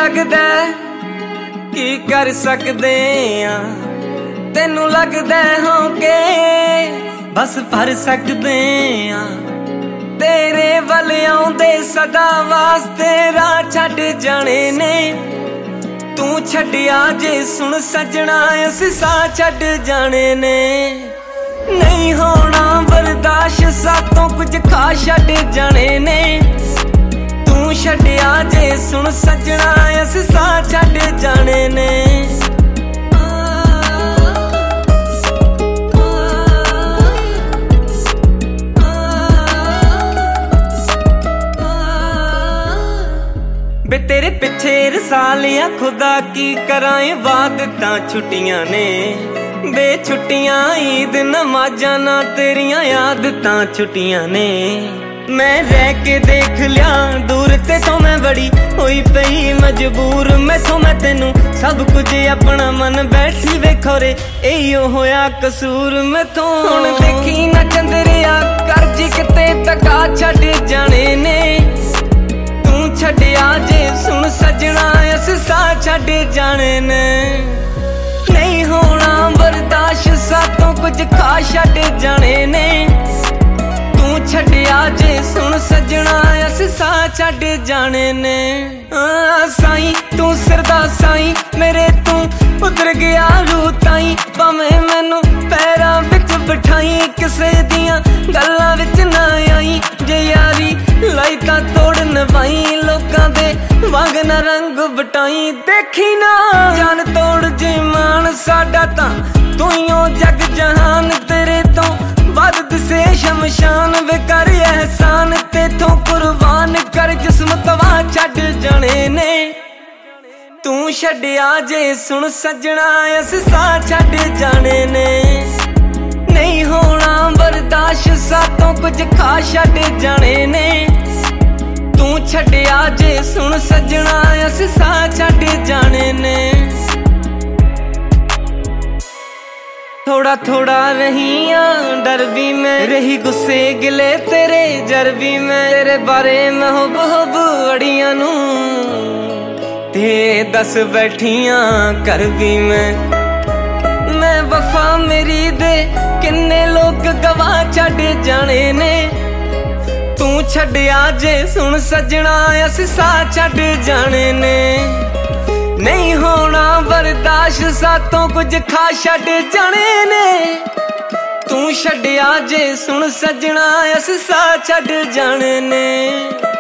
लगदा की कर सकदे आ, तेनू लगदा होके बस भर सकदे आ। तेरे वल आउंदे सदा वास्ते राह छड्ड जाने ने, तू छड्डिया जे सुन सजना असीं साह छड्ड जाने ने। नहीं होना बर्दाश्त सातों कुछ खा छड्ड जाने ने, तू छड्डिया जे सुन सजना असीं साह छड्ड जाने ने। बे तेरे पिछे रसालिया खुदा की कराए वादतां छुट्टियां ने, बे छुट्टियां ईद नमाज़ां ना तेरियां आदतां छुट्टियां ने। मैं रह के देख लिया दूर ते तो मैं बड़ी होई पई मजबूर, मैथों मैं तेनू सब कुछ अपना मन बैठी वेखोरे एयो होया कसूर मैथों। हुण देखी ना चंदरिया करजी किते तका छड्ड जाने ने, तू छड्डिया जे सुन सजना असीं साह छड्ड जाने ने। नहीं होना बर्दाश्त सातों कुछ खा छड्ड जाने ने, तू छड्डिया जे सुन सजना असीं साह छड्ड जाने ने। साईं तू सिरदा साईं मेरे तू उतर गया रूह ताईं, भावें मैनू पैरां विच बिठाई किसे दियां गल्लां विच ना आई। जे यारी लाई तां तोड़ नवाई लोकां दे वांग ना रंग बटाई। देखी ना जान तोड़ जे मान साडा तां तू ही ओ जग जहान, तेरे तो वध दिसे शमशान वे कर एहसान तेथों कुर्बान कर जिस्म तवा छड्ड जाने ने। तू छड्डिया जे सुन सजना असीं साह छड्ड जाने ने। नहीं होना बर्दाश्त सातों कुछ खा छड्ड जाने ने, तू छड्डिया जे सुन सजना असीं साह छड्ड जाने ने। थोड़ा थोड़ा रहिया डर भी मैं रही गुस्से गिले तेरे जर भी मैं, तेरे बारे में हुब हुब अड़ियां नू ते दस बैठियां कर भी मैं वफा मेरी दे किन्ने लोग गवाह छड्ड जाने ने। तू छड्डिया जे सुन सजना असीं साह छड्ड जाने ने। नहीं होना बर्दाश्त सातों कुछ खा छड्ड जाने ने, तू छड्डिया जे सुन सजना असीं साह छड्ड जाने ने।